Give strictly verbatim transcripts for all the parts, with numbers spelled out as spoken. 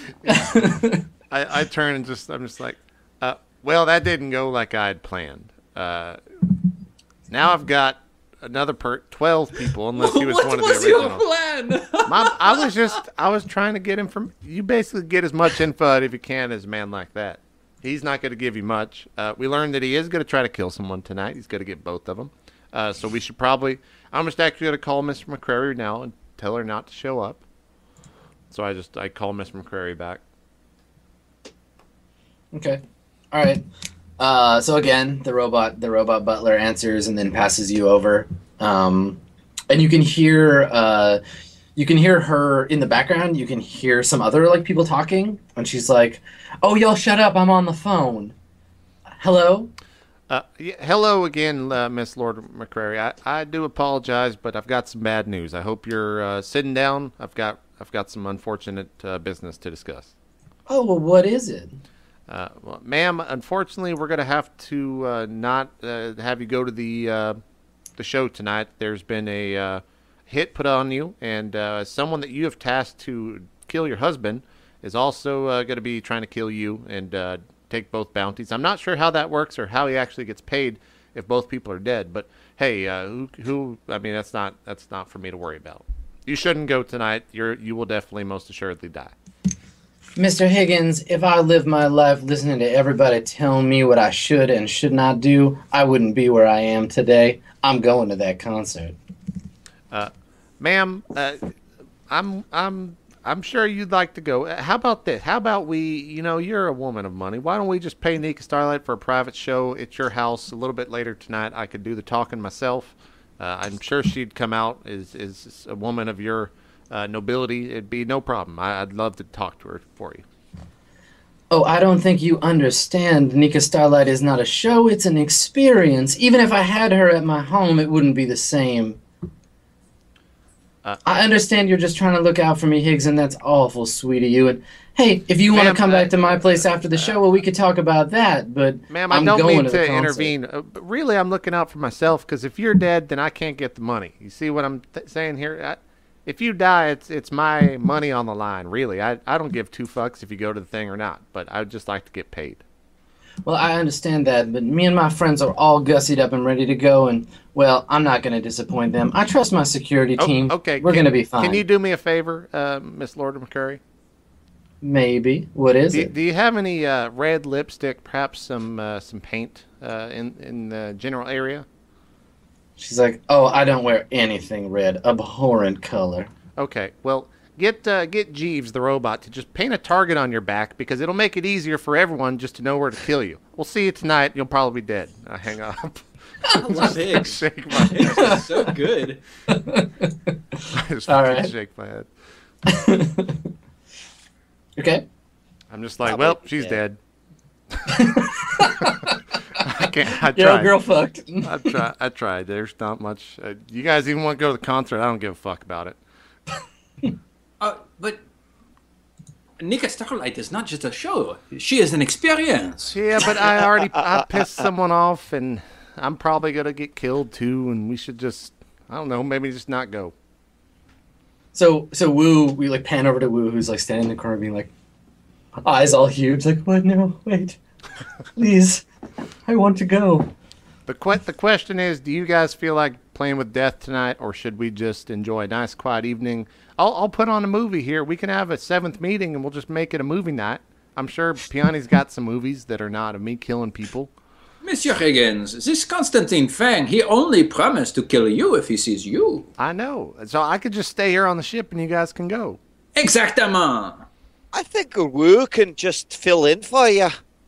I, I turn and just I'm just like, uh, well, that didn't go like I'd planned. Uh, now I've got another per twelve people, unless he was what one of was the original. your plan? Mom, I was just I was trying to get him from. You basically get as much info out if you can as a man like that. He's not going to give you much. Uh, we learned that he is going to try to kill someone tonight. He's going to get both of them. Uh, so we should probably. I'm just actually going to call Mister McCrary now and tell her not to show up. So I just I call Mister McCrary back. Okay. All right. Uh, so again, the robot the robot butler answers and then passes you over. Um, and you can hear uh, you can hear her in the background. You can hear some other like people talking, and she's like, "Oh, y'all shut up! I'm on the phone. Hello." Uh, yeah, hello again, uh, Miss Lord McCrary. I, I do apologize, but I've got some bad news. I hope you're uh, sitting down. I've got I've got some unfortunate uh, business to discuss. Oh, well, what is it? Uh, well, ma'am, unfortunately, we're going to have to uh, not uh, have you go to the uh, the show tonight. There's been a uh, hit put on you, and uh, someone that you have tasked to kill your husband is also uh, going to be trying to kill you and uh, take both bounties. I'm not sure how that works or how he actually gets paid if both people are dead. But hey, uh, who, who? I mean, that's not that's not for me to worry about. You shouldn't go tonight. You're you will definitely most assuredly die. Mister Higgins, if I lived my life listening to everybody tell me what I should and should not do, I wouldn't be where I am today. I'm going to that concert. Uh, ma'am, uh, I'm I'm I'm sure you'd like to go. Uh, How about this? How about we, you know, you're a woman of money. Why don't we just pay Nika Starlight for a private show at your house a little bit later tonight? I could do the talking myself. Uh, I'm sure she'd come out as, as a woman of your uh, nobility. It'd be no problem. I, I'd love to talk to her for you. Oh, I don't think you understand. Nika Starlight is not a show, it's an experience. Even if I had her at my home, it wouldn't be the same. Uh, I understand you're just trying to look out for me, Higgs, and that's awful sweet of you. And hey, if you want to Ma'am, come uh, back to my place after the show, well, we could talk about that. But Ma'am, I I'm don't going mean to, to, the concert. intervene. Uh, but really, I'm looking out for myself because if you're dead, then I can't get the money. You see what I'm th- saying here? I, if you die, it's it's my money on the line. Really, I I don't give two fucks if you go to the thing or not. But I'd just like to get paid. Well, I understand that, but me and my friends are all gussied up and ready to go, and, well, I'm not going to disappoint them. I trust my security Oh, team. okay, We're can- going to be fine. Can you do me a favor, uh, Miss Lord McCurry? Maybe. What is Do, it? do you have any uh, red lipstick, perhaps some uh, some paint uh, in in the general area? She's like, oh, I don't wear anything red. Abhorrent color. Okay, well, get uh, get Jeeves the robot to just paint a target on your back because it'll make it easier for everyone just to know where to kill you. We'll see you tonight. You'll probably be dead. I hang up. I love Higgs. Shake my Higgs is so good. I just All fucking right. shake my head. Okay. I'm just like, Probably well, she's dead. dead. I can't. I Your old tried. girl fucked. I tried. I tried. There's not much. Uh, you guys even want to go to the concert? I don't give a fuck about it. Uh, but Nika Starlight is not just a show. She is an experience. Yeah, but I already I pissed someone off, and I'm probably gonna get killed too. And we should just, I don't know, maybe just not go. So, so Wu, we like pan over to Wu, who's like standing in the corner, being like, eyes all huge, like, what? No, wait, please, I want to go. The que- the question is, do you guys feel like playing with death tonight, or should we just enjoy a nice, quiet evening? I'll I'll put on a movie here. We can have a seventh meeting, and we'll just make it a movie night. I'm sure Piani's got some movies that are not of me killing people. Monsieur Higgins, this Constantine Fang, he only promised to kill you if he sees you. I know, so I could just stay here on the ship, and you guys can go. Exactement. I think Wu can just fill in for you.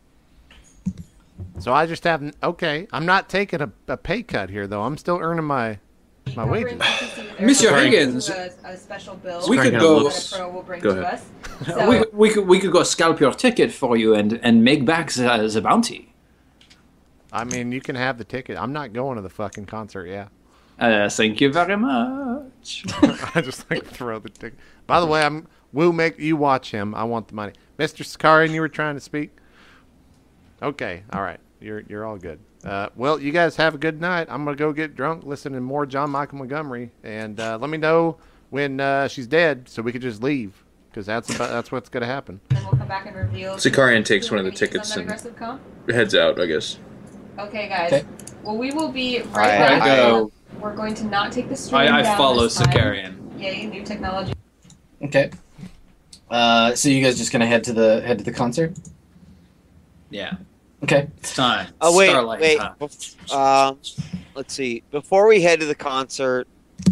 So I just have okay. I'm not taking a, a pay cut here, though. I'm still earning my my wages. Monsieur Sorry. Higgins, A, a special bill. we could that go- Pro will bring Go to ahead. us. So, we, we, could, we could go scalp your ticket for you and, and make back the, the bounty. I mean, you can have the ticket. I'm not going to the fucking concert. Yeah. Uh, thank you very much. I just like throw the ticket. By the way, I'm will make you watch him. I want the money, Mister Sakarian. You were trying to speak. Okay, all right. You're you're all good. Uh, well, you guys have a good night. I'm gonna go get drunk, listen to more John Michael Montgomery, and uh, let me know when uh, she's dead, so we could just leave. because that's about that's what's going to happen. And we'll come back and reveal. Sicarian takes one of the on tickets that and aggressive comp. heads out, I guess. Okay, guys. Okay. Well, we will be right I- back. I go. We're going to not take the stream I, I down follow this time. Sicarian. Yay, new technology. Okay. Uh, so you guys just gonna head to the head to the concert? Yeah. Okay. It's time. Oh wait, Starlight wait. time. bef- Um, let's see. Before we head to the concert,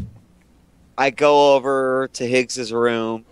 I go over to Higgs's room,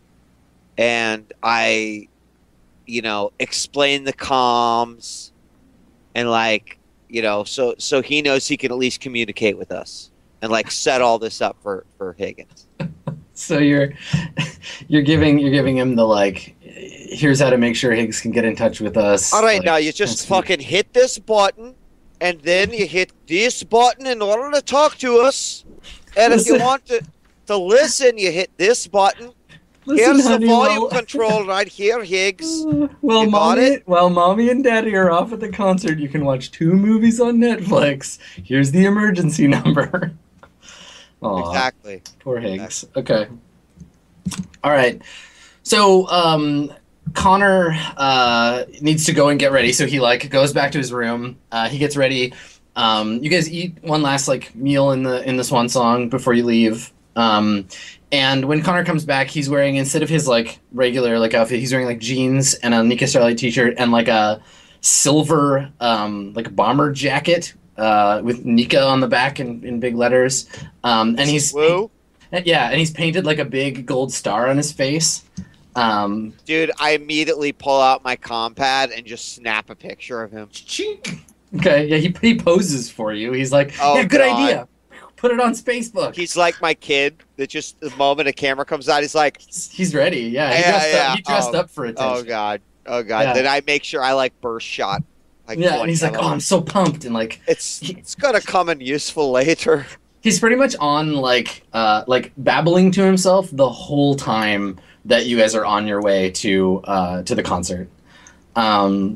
and I, you know, explain the comms, and like, you know, so so he knows he can at least communicate with us, and like set all this up for for Higgins. So you're you're giving you're giving him the like, here's how to make sure Higgs can get in touch with us. All right, like, now you just that's- fucking hit this button, and then you hit this button in order to talk to us. And if you Listen. want to, to listen, you hit this button. Listen, Here's the honey, volume while- control right here, Higgs. Well, You got mommy, it? while mommy and daddy are off at the concert, you can watch two movies on Netflix. Here's the emergency number. Aw, Exactly. poor Higgs. Okay. All right. So, um, Connor uh, needs to go and get ready. So he like goes back to his room. Uh, he gets ready. Um, you guys eat one last like meal in the in the Swan Song before you leave. Um, and when Connor comes back, he's wearing, instead of his like regular like outfit, he's wearing like jeans and a Nika Starlight t-shirt and like a silver um, like bomber jacket uh, with Nika on the back in, in big letters. Um, and he's Woo. yeah, and he's painted like a big gold star on his face. Um, Dude, I immediately pull out my compad and just snap a picture of him. Chink. okay, yeah, he he poses for you. He's like, Oh, yeah, good God. idea. Put it on Facebook. He's like my kid that just the moment a camera comes out, he's like, He's, he's ready. Yeah, he Yeah, dressed, yeah. Up, he dressed Oh, up for attention. oh god, oh god. Yeah. Then I make sure I like burst shot. Like yeah, and twenty he's like, of oh, them. I'm so pumped, and like It's it's gonna come in useful later. he's pretty much on like uh like babbling to himself the whole time that you guys are on your way to uh to the concert. Um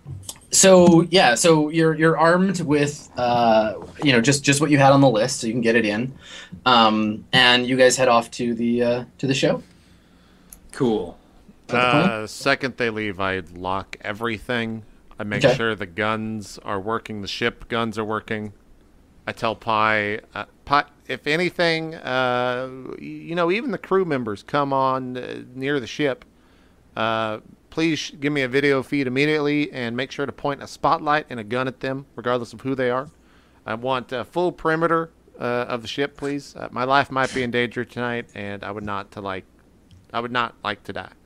so yeah, so you're you're armed with uh you know just just what you had on the list, so you can get it in. Um and you guys head off to the uh to the show. Cool. Is that the plan? Uh, second they leave, I lock everything. I make Okay. sure the guns are working, the ship guns are working. I tell Pi, uh, Pi, if anything, uh, you know, even the crew members come on uh, near the ship. Uh, please sh- give me a video feed immediately and make sure to point a spotlight and a gun at them, regardless of who they are. I want a full perimeter uh, of the ship, please. Uh, my life might be in danger tonight, and I would not to like, I would not like to die.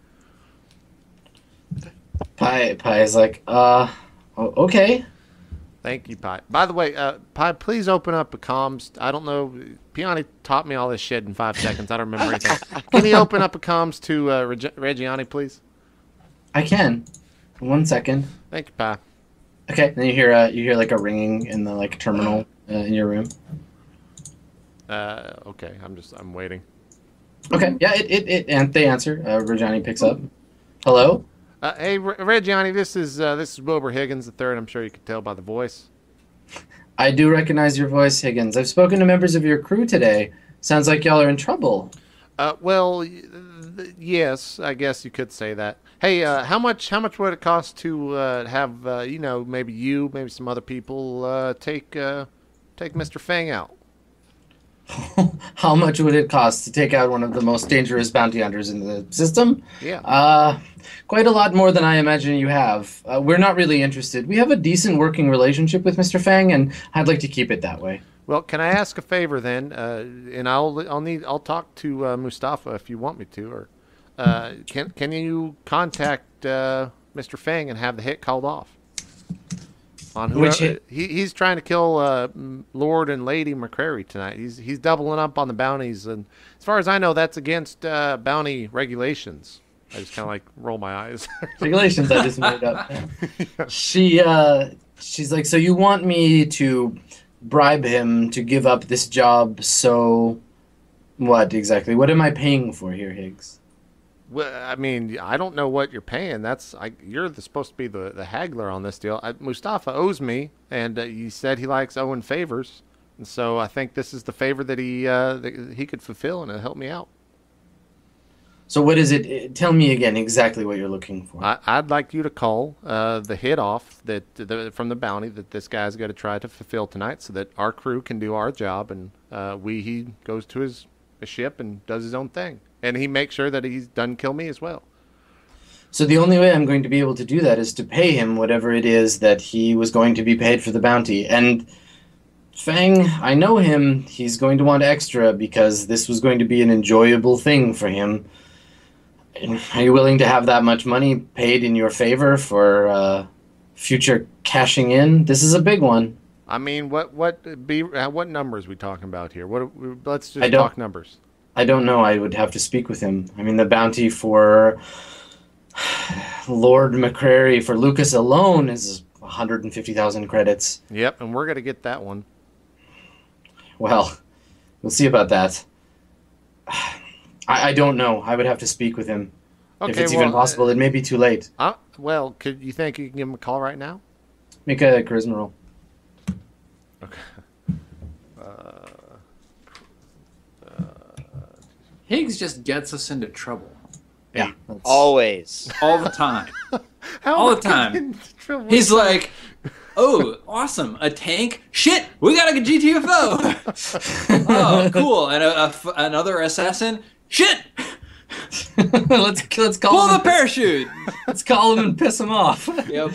Pi Pi is like, uh o- okay. Thank you, Pi. By the way, uh, Pi, please open up a comms. I don't know. Piani taught me all this shit in five seconds. I don't remember anything. Can you open up a comms to uh, Reg- Reggiani, please? I can. One second. Thank you, Pi. Okay, then you hear uh, you hear like a ringing in the like terminal uh, in your room. Uh, okay, I'm just I'm waiting. Okay, yeah, it it, it and they answer. Uh, Rajani picks up. Hello. Uh, hey, Re- Reggiani, this is uh, this is Wilbur Higgins the third. I'm sure you can tell by the voice. I do recognize your voice, Higgins. I've spoken to members of your crew today. Sounds like y'all are in trouble. Uh, well, y- th- yes, I guess you could say that. Hey, uh, how much how much would it cost to uh, have uh, you know maybe you maybe some other people uh, take uh, take Mister Fang out? How much would it cost to take out one of the most dangerous bounty hunters in the system? Yeah. Uh, quite a lot more than I imagine you have. Uh, we're not really interested. We have a decent working relationship with Mister Fang, and I'd like to keep it that way. Well, can I ask a favor then? Uh, and I'll I'll need I'll talk to uh, Mustafa if you want me to, or uh, can can you contact uh, Mister Fang and have the hit called off? On who Which hit? He, he's trying to kill uh, M- Lord and Lady McCrary tonight. He's he's doubling up on the bounties, and as far as I know, that's against uh, bounty regulations. I just kind of like roll my eyes. Regulations I just made up. She uh, she's like, so you want me to bribe him to give up this job? So what exactly? What am I paying for here, Higgs? Well, I mean, I don't know what you're paying. That's I, you're the, supposed to be the, the haggler on this deal. I, Mustafa owes me, and uh, he said he likes owing favors, and so I think this is the favor that he uh, that he could fulfill, and it'll help me out. So what is it? Tell me again exactly what you're looking for. I, I'd like you to call uh, the hit off that the, from the bounty that this guy's got to try to fulfill tonight, so that our crew can do our job, and uh, we he goes to his, his ship and does his own thing, and he makes sure that he's done kill me as well. So the only way I'm going to be able to do that is to pay him whatever it is that he was going to be paid for the bounty. And Fang, I know him. He's going to want extra because this was going to be an enjoyable thing for him. Are you willing to have that much money paid in your favor for uh, future cashing in? This is a big one. I mean, what what be uh, what numbers we talking about here? What let's I just don't- talk numbers. I don't know. I would have to speak with him. I mean, the bounty for Lord McCrary for Lucas alone is one hundred fifty thousand credits. Yep, and we're gonna get that one. Well, we'll see about that. I, I don't know. I would have to speak with him. Okay, if it's well, even possible, it may be too late. Uh, well, could you think you can give him a call right now? Make a charisma roll. Okay. Higgs just gets us into trouble Yeah. that's- Always. all the time. How All am the I time. getting in trouble? He's like, "Oh, awesome! A tank? Shit, we got a G T F O. Oh, cool! And a, a f- another assassin? Shit! let's let's call Pull him. the parachute." Let's call him and piss him off. Yep.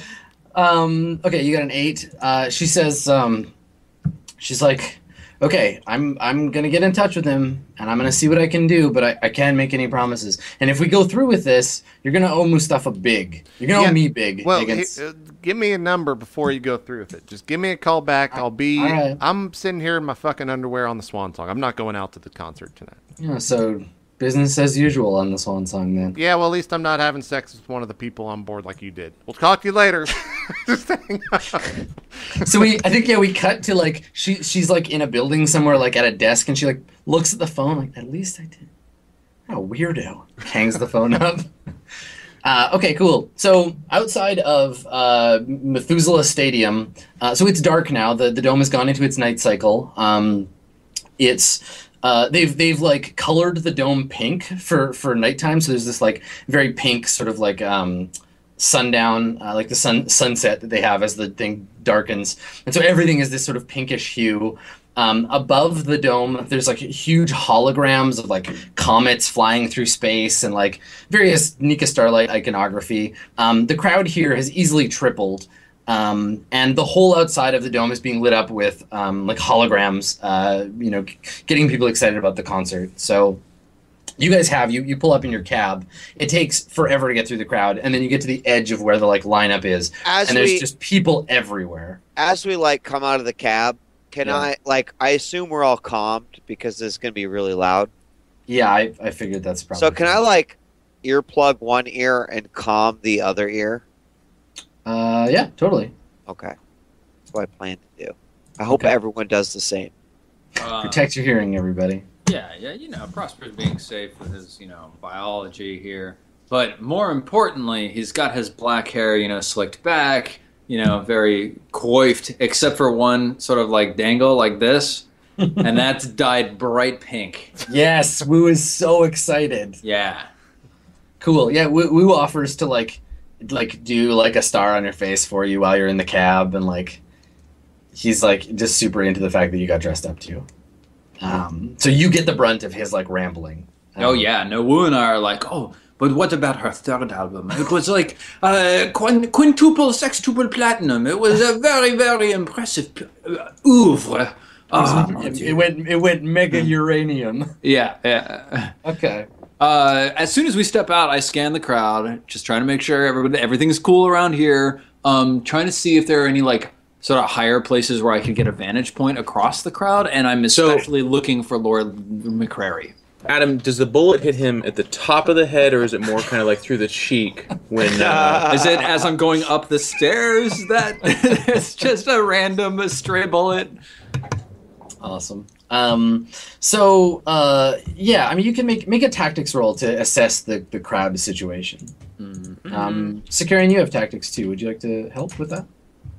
Um, okay, you got an eight. Uh, she says, um, she's like, okay, I'm I'm gonna get in touch with him and I'm gonna see what I can do, but I, I can't make any promises. And if we go through with this, you're gonna owe Mustafa big. You're gonna Yeah, owe me big. Well, Higgins. he- uh, give me a number before you go through with it. Just give me a call back. I'll be. all right. I'm sitting here in my fucking underwear on the Swan Song. I'm not going out to the concert tonight. Yeah, so business as usual on the Swan Song then. Yeah, well, at least I'm not having sex with one of the people on board like you did. We'll talk to you later. Just hang on. So we, I think, yeah, we cut to like she, she's like in a building somewhere, like at a desk, and she like looks at the phone, like at least I did. What a weirdo! Hangs the phone up. Uh, okay, cool. So outside of uh, Methuselah Stadium, uh, so it's dark now. The the dome has gone into its night cycle. Um, it's uh, they've they've like colored the dome pink for for nighttime. So there's this like very pink sort of like um, sundown, uh, like the sun sunset that they have as the thing darkens, and so everything is this sort of pinkish hue. Um, above the dome, there's like huge holograms of like comets flying through space and like various Nika Starlight iconography. Um, the crowd here has easily tripled, um, and the whole outside of the dome is being lit up with um, like holograms. Uh, you know, g- getting people excited about the concert. So you guys have you you pull up in your cab. It takes forever to get through the crowd, and then you get to the edge of where the like lineup is, As and there's we just people everywhere. as we like come out of the cab, can Yeah. I like I assume we're all calmed because this is gonna be really loud. Yeah, I, I figured that's probably. So can I like earplug one ear and calm the other ear? Uh, yeah, totally. Okay. That's what I plan to do. I hope Okay. everyone does the same. Uh, Protect your hearing, everybody. Yeah, yeah, you know, Prosper's being safe with his, you know, biology here. But more importantly, he's got his black hair, you know, slicked back, you know, very coiffed, except for one sort of like dangle like this, and that's dyed bright pink. Yes, Wu is so excited. Yeah. Cool. Yeah, Wu, Wu offers to like, like do like a star on your face for you while you're in the cab, and like, he's like just super into the fact that you got dressed up too. Um, so you get the brunt of his like rambling. Um, Oh yeah, no, Wu and I are like, oh, but what about her third album? It was like uh, quin- quintuple, sextuple platinum. It was a very, very impressive uh, oeuvre. Ah, It, it went it went mega uranium. yeah, yeah. Okay. Uh, as soon as we step out, I scan the crowd, just trying to make sure everybody, everything's cool around here. Um, trying to see if there are any like sort of higher places where I can get a vantage point across the crowd, and I'm So- especially looking for Lord McCrary. Adam, does the bullet hit him at the top of the head, or is it more kind of like through the cheek when? Uh, Is it as I'm going up the stairs that it's just a random stray bullet? Awesome. Um, so uh, yeah, I mean, you can make make a tactics roll to assess the the crowd situation. Mm-hmm. Um, Sakarian, you have tactics too. Would you like to help with that?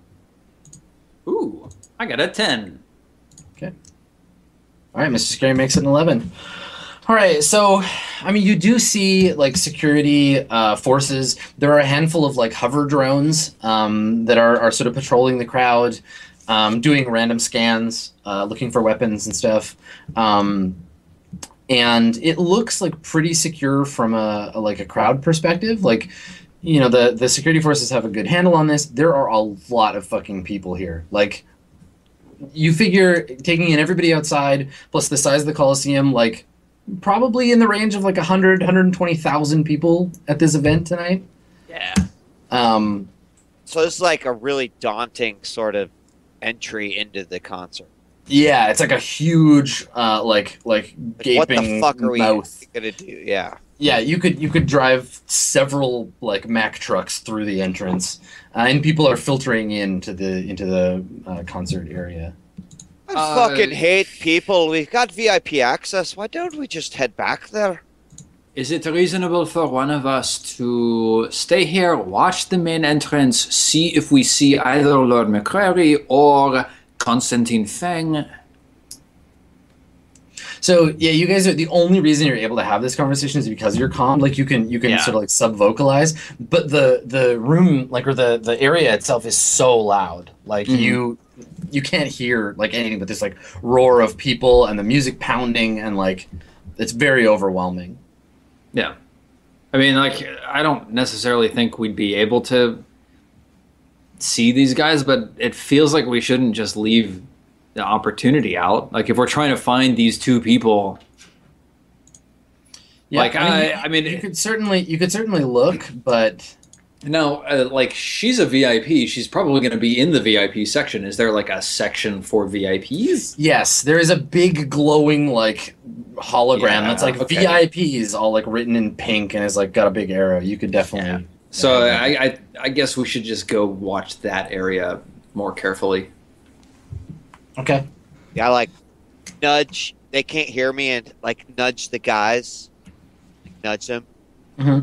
Ooh, I got a ten. All right, Mister Scary makes it an eleven. All right, so I mean, you do see like security uh, forces. There are a handful of like hover drones um, that are, are sort of patrolling the crowd, um, doing random scans, uh, looking for weapons and stuff. Um, and it looks like pretty secure from a, a like a crowd perspective. Like, you know, the the security forces have a good handle on this. There are a lot of fucking people here. Like, you figure taking in everybody outside plus the size of the Coliseum, like. Probably in the range of like one hundred, one hundred twenty thousand people at this event tonight. Yeah. Um, So it's like a really daunting sort of entry into the concert. yeah, it's like a huge, uh, like like Like, what gaping the fuck are we mouth. gonna do? Yeah. Yeah, you could you could drive several like Mack trucks through the entrance, uh, and people are filtering into the into the uh, concert area. I Uh, fucking hate people. We've got V I P access. Why don't we just head back there? Is it reasonable for one of us to stay here, watch the main entrance, see if we see either Lord McCrary or Constantine Feng? So yeah, you guys are the only reason you're able to have this conversation is because you're calm. Like you can you can Yeah. sort of like sub vocalize, but the the room like or the the area itself is so loud. Like Mhm. you you can't hear like anything but this like roar of people and the music pounding and like it's very overwhelming. Yeah. I mean, like, I don't necessarily think we'd be able to see these guys, but it feels like we shouldn't just leave the opportunity out. Like, if we're trying to find these two people, Like, I- I mean- you could certainly you could certainly look, but now, uh, like, she's a V I P. She's probably going to be in the V I P section. Is there, like, a section for V I Ps? yes, there is a big glowing like hologram Yeah, that's like okay. V I Ps all like written in pink and is like got a big arrow. You could definitely. So Yeah. I, I, I guess we should just go watch that area more carefully. Okay. Yeah, I like nudge. They can't hear me, and like nudge the guys. Like, nudge them. Mm-hmm.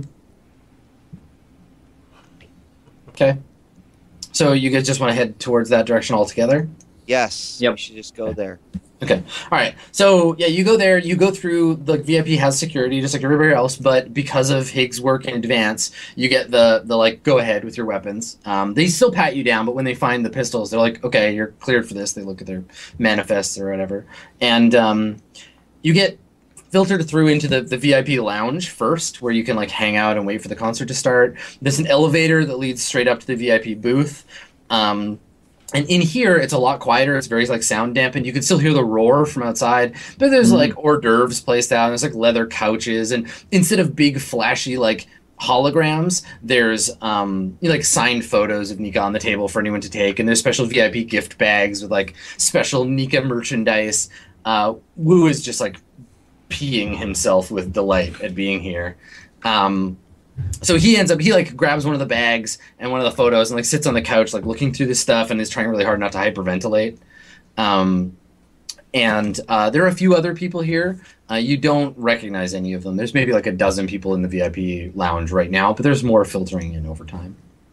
Okay. So you guys just want to head towards that direction altogether? Yes. Yep. We should just go there. Okay. All right. So yeah, you go there. You go through. The V I P has security just like everybody else, but because of Higgs' work in advance, you get the the like go ahead with your weapons. Um, they still pat you down, but when they find the pistols, they're like, okay, you're cleared for this. They look at their manifests or whatever, and um, you get filtered through into the, the V I P lounge first, where you can like hang out and wait for the concert to start. There's an elevator that leads straight up to the V I P booth. Um, And in here, it's a lot quieter. It's very like sound dampened. You can still hear the roar from outside, but there's Mhm. like hors d'oeuvres placed out. And there's like leather couches, and instead of big flashy like holograms, there's um you know, like signed photos of Nika on the table for anyone to take, and there's special V I P gift bags with like special Nika merchandise. Uh, Wu is just like peeing himself with delight at being here. Um, So he ends up, he like grabs one of the bags and one of the photos and like sits on the couch, like looking through this stuff and is trying really hard not to hyperventilate. Um, and uh, there are a few other people here. Uh, you don't recognize any of them. There's maybe like a dozen people in the V I P lounge right now, but there's more filtering in over time.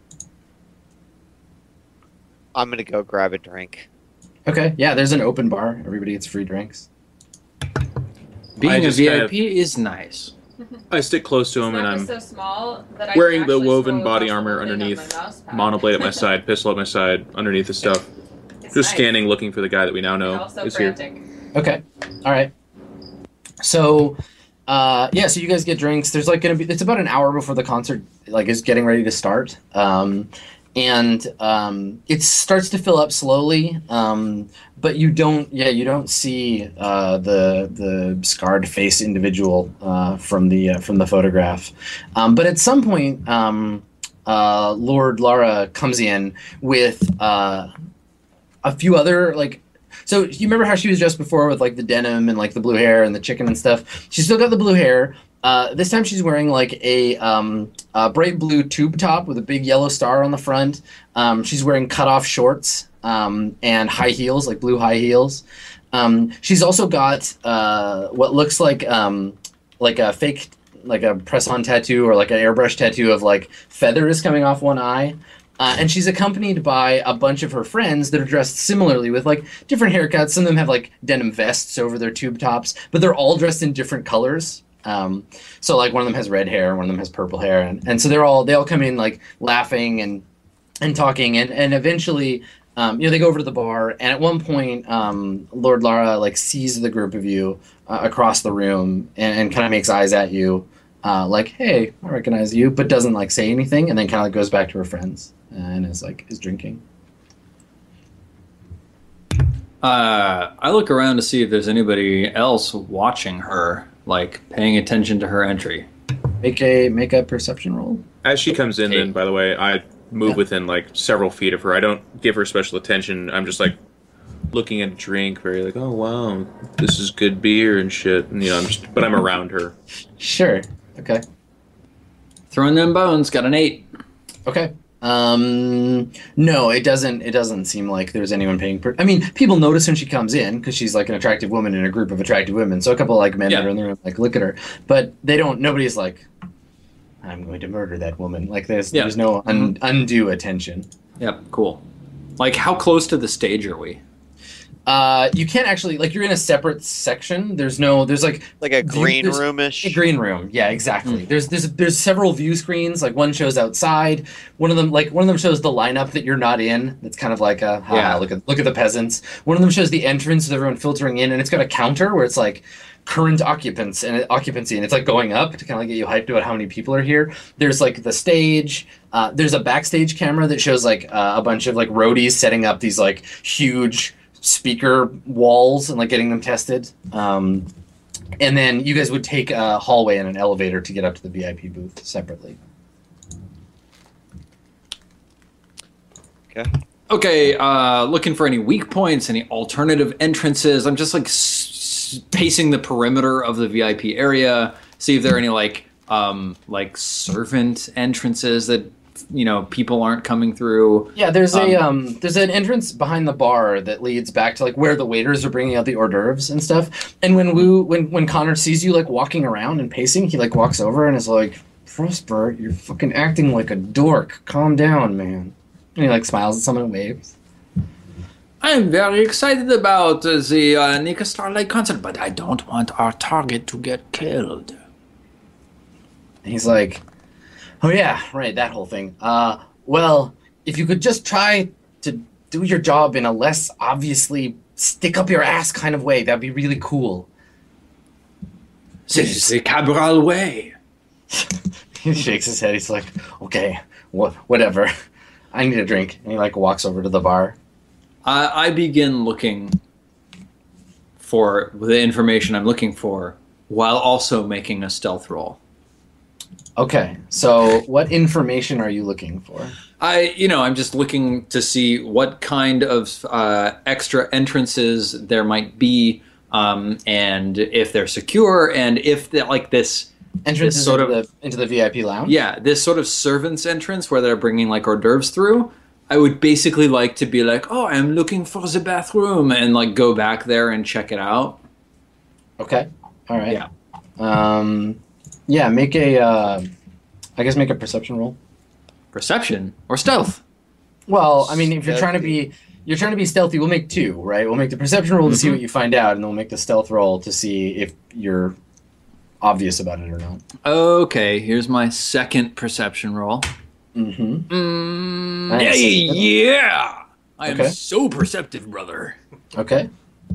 I'm gonna go grab a drink. Okay, yeah, there's an open bar. Everybody gets free drinks. Being a just V I kind P is nice. I stick close to him, and Snap I'm is so small that I wearing can the actually woven scroll body across the armor whole thing on underneath, my mouse pad. monoblade at my side, pistol at my side, underneath the stuff. It's Just nice. scanning, looking for the guy that we now And know also is here. frantic. Okay. All right. So, uh, yeah. So you guys get drinks. There's like gonna be. It's about an hour before the concert like is getting ready to start, um, and um, it starts to fill up slowly. Um, but you don't. Yeah, you don't see uh, the the scarred face individual uh, from the uh, from the photograph. Um, but at some point, um, uh, Lord Lara comes in with uh, a few other like. So you remember how she was dressed before with like the denim and like the blue hair and the chicken and stuff? She's still got the blue hair. Uh, this time she's wearing like a, um, a bright blue tube top with a big yellow star on the front. Um, she's wearing cutoff shorts um, and high heels, like blue high heels. Um, she's also got uh, what looks like um, like a fake, like a press-on tattoo or like an airbrush tattoo of like feathers coming off one eye. Uh, and she's accompanied by a bunch of her friends that are dressed similarly with like different haircuts. Some of them have like denim vests over their tube tops, but they're all dressed in different colors. Um, so like one of them has red hair, one of them has purple hair, and, and so they're all they all come in like laughing and and talking, and and eventually, um, you know, they go over to the bar, and at one point, um, Lord Lara like sees the group of you uh, across the room and, and kind of makes eyes at you, uh, like, "Hey, I recognize you," but doesn't like say anything, and then kind of like, goes back to her friends and is like is drinking. Uh, I look around to see if there's anybody else watching her, like paying attention to her entry. Make a make a perception roll. As she comes in, Eight. then, by the way, I move Yeah. within like several feet of her. I don't give her special attention. I'm just like looking at a drink, very like, oh wow, this is good beer and shit. And, you know, I'm just, but I'm around her. Sure. Okay. Throwing them bones, got an eight. Okay. Um, no, it doesn't. It doesn't seem like there's anyone paying. Per- I mean, people notice when she comes in because she's like an attractive woman in a group of attractive women. So a couple like men Yeah. that are in the room like look at her, but they don't. Nobody's like, I'm going to murder that woman. Like there's Yeah. there's no un- undue attention. Yep, cool. Like, how close to the stage are we? Uh, you can't actually like you're in a separate section. There's no. There's like Like a view- green there's- roomish. A green room, yeah, exactly. There's there's there's several view screens. Like one shows outside. One of them like one of them shows the lineup that you're not in. That's kind of like a ah, Yeah. look at look at the peasants. One of them shows the entrance with everyone filtering in, and it's got a counter where it's like current occupants and occupancy, and it's like going up to kind of like get you hyped about how many people are here. There's like the stage. Uh, there's a backstage camera that shows like uh, a bunch of like roadies setting up these like huge speaker walls and like getting them tested. Um, and then you guys would take a hallway and an elevator to get up to the V I P booth separately. Okay. Okay, uh, looking for any weak points, any alternative entrances. I'm just like s- s- pacing the perimeter of the V I P area, see if there are any like um, like servant entrances that you know people aren't coming through. Yeah, there's a Um, um, there's an entrance behind the bar that leads back to like where the waiters are bringing out the hors d'oeuvres and stuff. And when Wu, when when Connor sees you like walking around and pacing, he like walks over and is like, "Frostbert, you're fucking acting like a dork. Calm down, man." And he like smiles at someone and waves. I'm very excited about uh, the uh, Nika Starlight concert, but I don't want our target to get killed. And he's like, "Oh yeah, right, that whole thing. Uh, well, if you could just try to do your job in a less obviously stick up your ass kind of way, that'd be really cool." This is the Cabral way. He shakes his head. He's like, "Okay, wh- whatever. I need a drink." And he like walks over to the bar. I, I begin looking for the information I'm looking for while also making a stealth roll. Okay, so what information are you looking for? I, you know, I'm just looking to see what kind of uh, extra entrances there might be, um, and if they're secure, and if the, like this, Entrance This sort into of- the into the V I P lounge. yeah, this sort of servants entrance where they're bringing like hors d'oeuvres through. I would basically like to be like, oh, I'm looking for the bathroom, and like go back there and check it out. Okay. All right. Yeah. Um, yeah. Make a. Uh, I guess make a perception roll. Perception or stealth. Well, I mean, if you're trying to be, you're trying to be stealthy. We'll make two, right? We'll make the perception roll to see Mhm. what you find out, and then we'll make the stealth roll to see if you're obvious about it or not. Okay, here's my second perception roll. Mm-hmm. Mm, Nice. yeah, yeah. I am Okay. so perceptive, brother. Okay.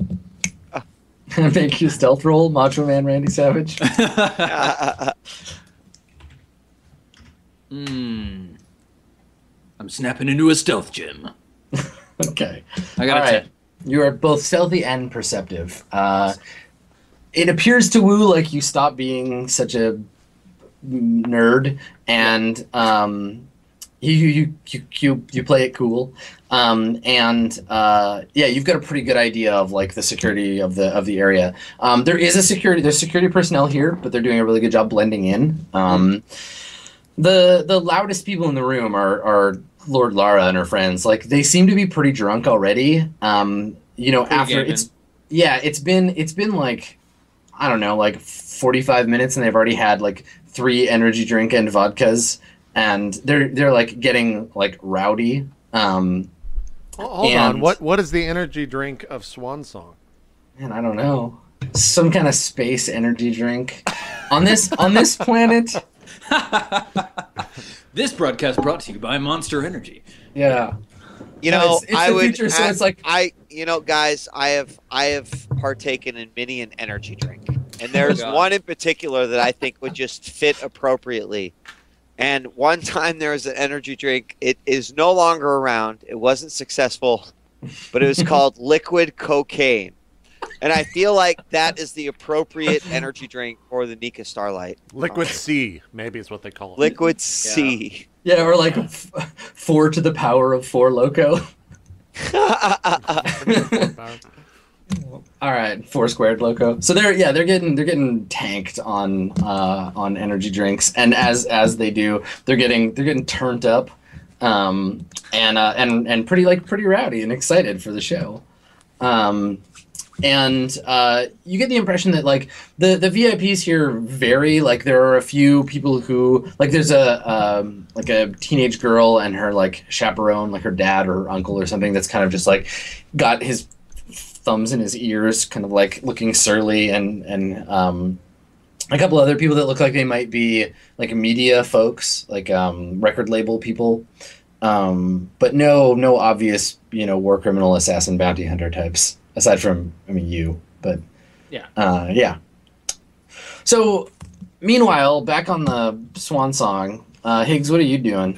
Make your stealth roll, Macho Man Randy Savage. mm. I'm snapping into a stealth gem. Okay. I got All a right. ten. You are both stealthy and perceptive. Uh, it appears to Wu like you stop being such a nerd, and um, you, you you you you play it cool. Um, and uh, yeah, you've got a pretty good idea of like the security of the of the area. Um, there is a security. There's security personnel here, but they're doing a really good job blending in. Um, the the loudest people in the room are are Lord Lara and her friends. Like they seem to be pretty drunk already. Um, you know, after Pre-gaming. it's yeah, it's been it's been like I don't know, like forty-five minutes, and they've already had like three energy drink and vodkas. and they're they're like getting like rowdy. Um, Hold and- on. What what is the energy drink of Swan Song? Man, I don't know. Some kind of space energy drink on this on this planet. This broadcast brought to you by Monster Energy. Yeah. You No, know, it's- it's I the would. future, so I, it's like- I, you know, guys, I have, I have partaken in many an energy drink, and there's God. one in particular that I think would just fit appropriately. And one time there was an energy drink. It is no longer around. It wasn't successful, but it was called Liquid Cocaine, and I feel like that is the appropriate energy drink for the Nika Starlight. Liquid C, maybe is what they call it. Liquid C. Yeah, or like f- four to the power of four loco. All right, four squared loco. So they're yeah they're getting they're getting tanked on uh, on energy drinks, and as as they do, they're getting they're getting turned up, um, and uh, and and pretty like pretty rowdy and excited for the show. Um, and uh, you get the impression that like the the V I Ps here vary. Like there are a few people who like there's a um, like a teenage girl and her like chaperone, like her dad or uncle or something, that's kind of just like got his thumbs in his ears, kind of like looking surly, and and um, a couple other people that look like they might be like media folks, like um, record label people, um, but no no obvious you know war criminal assassin bounty hunter types. Aside from, I mean, you, but Yeah. uh, yeah. So, meanwhile, back on the Swan Song, uh, Higgs, what are you doing?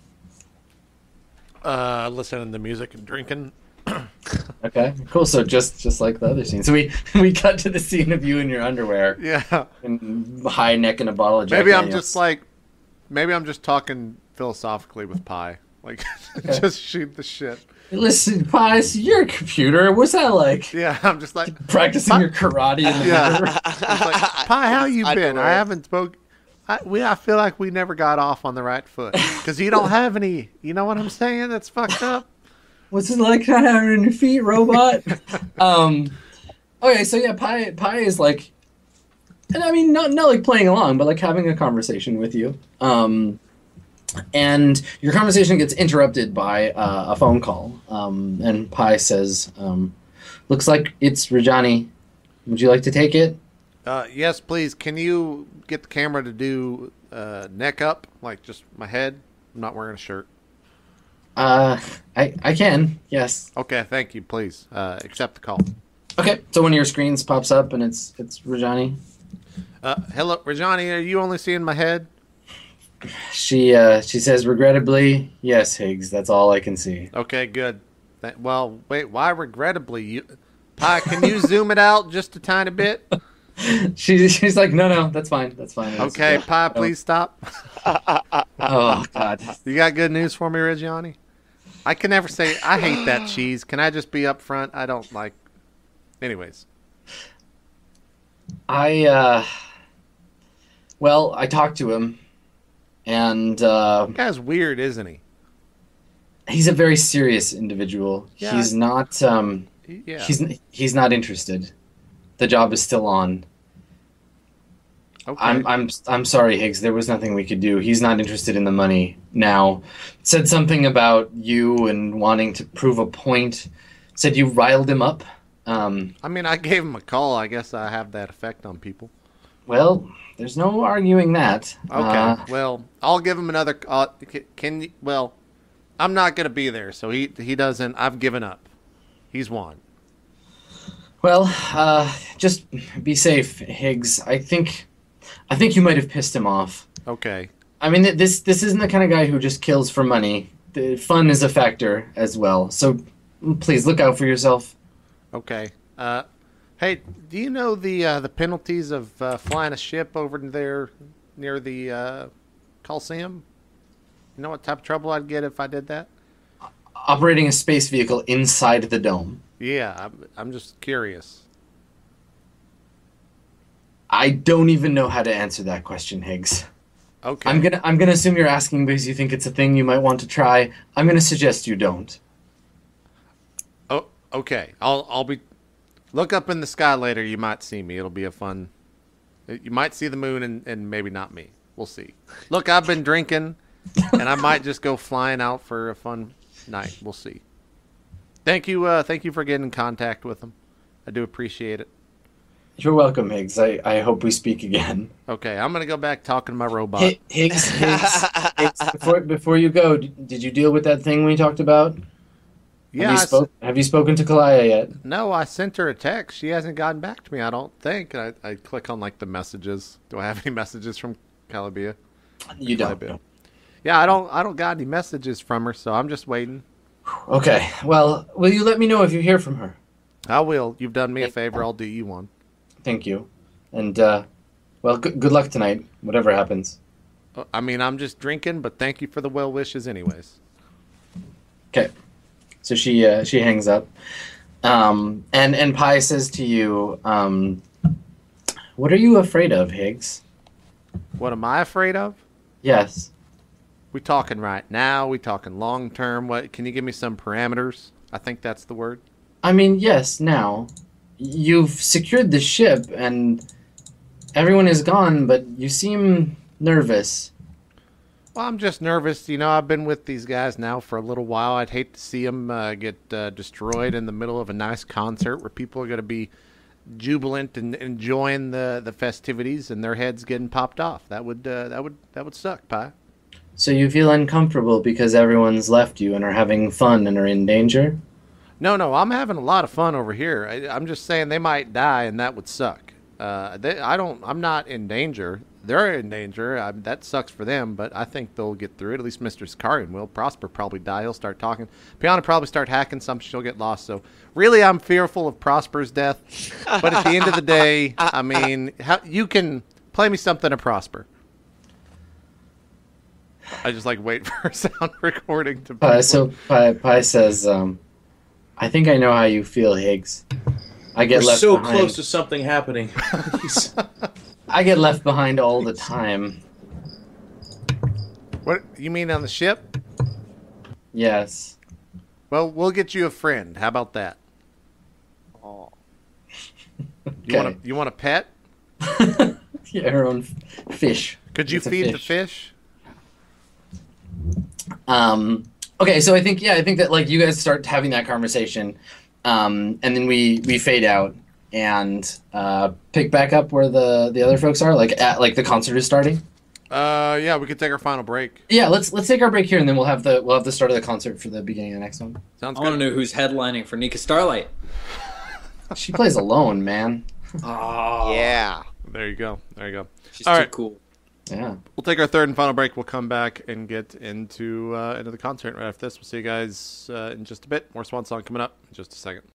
Uh, listening to music and drinking. Okay, cool. So just just like the other scene. So we we cut to the scene of you in your underwear Yeah. and high neck and a bottle of Jack Maybe I'm Daniels. just like, maybe I'm just talking philosophically with Pi. Like, Okay. just shoot the shit. Listen, Pies, you're a computer. What's that like? Yeah, I'm just like, Practicing Pi- your karate in the Yeah. mirror? it's like Pi, how you been? Underwear. I haven't spoke. I, we, I feel like we never got off on the right foot because you don't have any. You know what I'm saying? That's fucked up. What's it like not having your feet, robot? um, okay, so yeah, Pi Pi is like, and I mean, not not like playing along, but like having a conversation with you. Um, and your conversation gets interrupted by uh, a phone call. Um, and Pi says, um, "Looks like it's Rajani. Would you like to take it?" Uh, yes, please. Can you get the camera to do uh, neck up, like just my head? I'm not wearing a shirt. Uh, I I can. Yes. Okay, thank you. Please uh, accept the call. Okay. So one of your screens pops up, and it's it's Rajani. Uh, hello, Rajani. Are you only seeing my head? She uh she says regrettably, yes, Higgs. That's all I can see. Okay, good. Th- well, wait. Why regrettably? You, Pi, can you zoom it out just a tiny bit? She she's like, no, no, that's fine, that's fine. That's- Okay, yeah, Pi, no. please stop. Oh God. You got good news for me, Reggiani? I can never say I hate that cheese. Can I just be upfront? I don't like. Anyways, I uh, well, I talked to him, and uh, that guy's weird, isn't he? he's a very serious individual. Yeah. He's not um, Yeah. he's he's not interested. The job is still on. okay. I'm I'm I'm sorry, Higgs. There was nothing we could do. He's not interested in the money now. Said something about you and wanting to prove a point. Said you riled him up. Um, I mean, I gave him a call. I guess I have that effect on people. well, there's no arguing that. Okay. Uh, well, I'll give him another. Uh, c- can you? Well, I'm not gonna be there, so he he doesn't. I've given up. He's won. well, uh, just be safe, Higgs. I think I think you might have pissed him off. Okay. I mean, th- this this isn't the kind of guy who just kills for money. The fun is a factor as well. So please look out for yourself. Okay. Uh, hey, do you know the uh, the penalties of uh, flying a ship over there near the uh, Coliseum? You know what type of trouble I'd get if I did that? Operating a space vehicle inside the dome. Yeah, I'm, I'm just curious. I don't even know how to answer that question, Higgs. Okay. I'm gonna I'm gonna assume you're asking because you think it's a thing you might want to try. I'm gonna suggest you don't. Oh, okay. I'll I'll be. Look up in the sky later. You might see me. It'll be a fun. You might see the moon and, and maybe not me. We'll see. Look, I've been drinking. and I might just go flying out for a fun night. We'll see. Thank you, uh, thank you for getting in contact with them. I do appreciate it. You're welcome, Higgs. I, I hope we speak again. Okay, I'm gonna go back talking to my robot. Hi- Higgs, Higgs, Higgs before, before you go, d- did you deal with that thing we talked about? yeah, Have you, I s- spoke, have you spoken to Kalaya yet? no, I sent her a text. She hasn't gotten back to me. I don't think. I, I click on like the messages. Do I have any messages from Calabia? You don't. Calabia. Yeah, I don't. I don't got any messages from her, so I'm just waiting. Okay. Well, will you let me know if you hear from her? I will. You've done me a favor. I'll do you one. Thank you. And, uh, well, good, good luck tonight, whatever happens. Uh, I mean, I'm just drinking, but thank you for the well wishes, anyways. Okay. So she uh, she hangs up. Um, and, and Pi says to you, um, what are you afraid of, Higgs? What am I afraid of? Yes. We talking right now? We talking long term? What? Can you give me some parameters? I think that's the word. I mean, yes, now. You've secured the ship, and everyone is gone, but you seem nervous. Well, I'm just nervous. You know, I've been with these guys now for a little while. I'd hate to see them uh, get uh, destroyed in the middle of a nice concert where people are going to be jubilant and enjoying the, the festivities, and their heads getting popped off. That would uh, that would that would suck, Pi. So you feel uncomfortable because everyone's left you and are having fun and are in danger? No, no, I'm having a lot of fun over here. I, I'm just saying they might die, and that would suck. Uh, they, I don't. I'm not in danger. They're in danger. I, that sucks for them, but I think they'll get through it. At least Mister Skarian will. Prosper probably die. He'll start talking. Piana probably start hacking some. She'll get lost. So really, I'm fearful of Prosper's death. But at the end of the day, I mean, how, you can play me something to Prosper. I just like wait for a sound recording to. Uh, so Pi, Pi says, um, I think I know how you feel, Higgs. I get We're left so behind. close to something happening. I get left behind all the time. What you mean on the ship? Yes. Well, we'll get you a friend. How about that? Oh. You Okay. want a you want a pet? Yeah, her own f- fish. Could you It's a feed the fish. fish? Um, okay, so I think yeah, I think that like you guys start having that conversation, um, and then we we fade out and uh, pick back up where the the other folks are, like at like the concert is starting. Uh, yeah, we could take our final break. Yeah, let's let's take our break here, and then we'll have the we'll have the start of the concert for the beginning of the next one. Sounds I want to good. know who's headlining for Nika Starlight. She plays alone, man. Oh, Yeah. There you go. There you go. she's All too right. cool. Yeah. We'll take our third and final break. We'll come back and get into uh, into the concert right after this. We'll see you guys uh, in just a bit. More Swan Song coming up in just a second.